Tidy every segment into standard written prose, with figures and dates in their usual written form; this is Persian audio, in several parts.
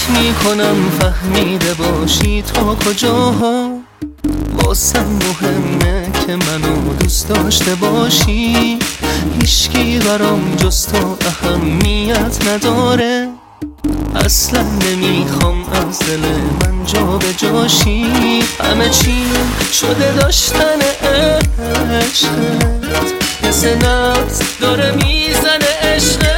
میکنم فهمیده باشی تا کجاها واسم مهمه که منو دوست داشته باشی. هیچکی برام جز تو اهمیت نداره، اصلا نمیخوام از دل من جا به جاشی. همه چی شده داشتن عشقت، مثل نبض داره میزنه عشقت.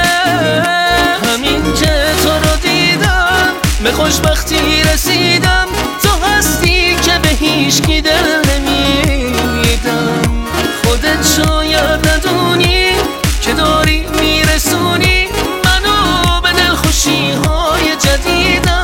همین که تو رو دیدم به خوشبختی رسیدم، تو هستی که به هیچکی دل نمیدم. خودت شاید ندونی که داری میرسونی منو به دلخوشی های جدیدم.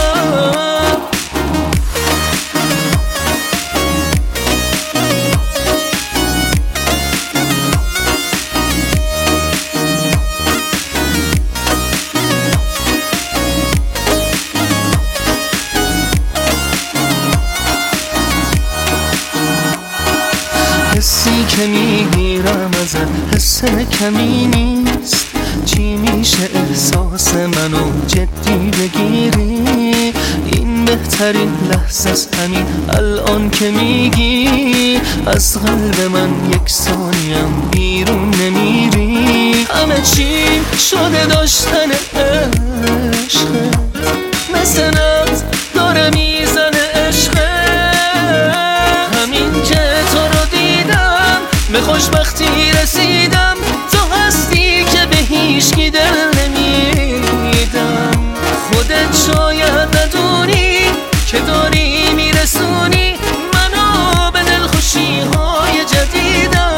حسی که میگیرم ازت حس کمی نیست، چی میشه احساس منو جدی بگیری؟ این بهترین لحظه است همین الان که میگی از قلب من یک ثانیم بیرون نمیری. همه چی شده داشتن عشقت، مثل نبض داره میزنه عشقت. همین که تو رو دیدم به خوشبختی رسیدم، تو هستی که به هیچکی دل نمیدم. خودت شاید ندونی که داری میرسونی منو به دلخوشی های جدیدم.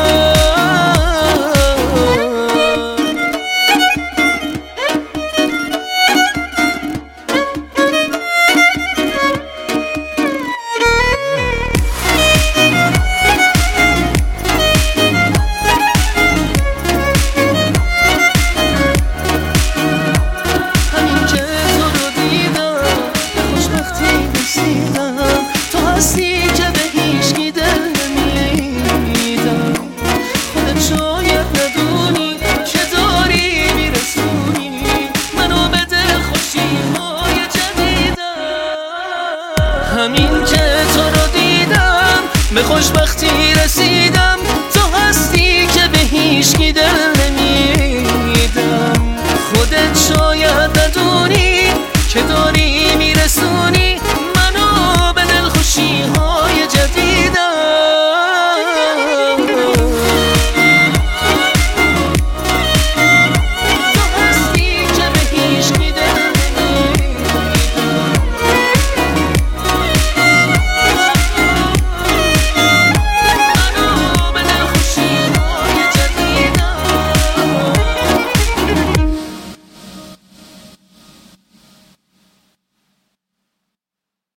همین که تو رو دیدم به خوشبختی رسیدم، تو هستی که به هیچکی دل نمیدم. خودت شاید ندونی که داری میرسونی منو به دلخوشی ها